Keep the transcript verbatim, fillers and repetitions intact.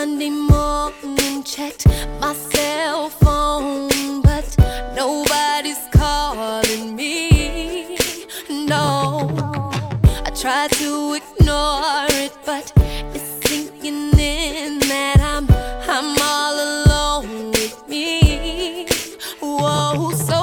Monday morning, checked my cell phone, but nobody's calling me. No, I tried to ignore it, but it's sinking in that I'm I'm all alone with me. Whoa, so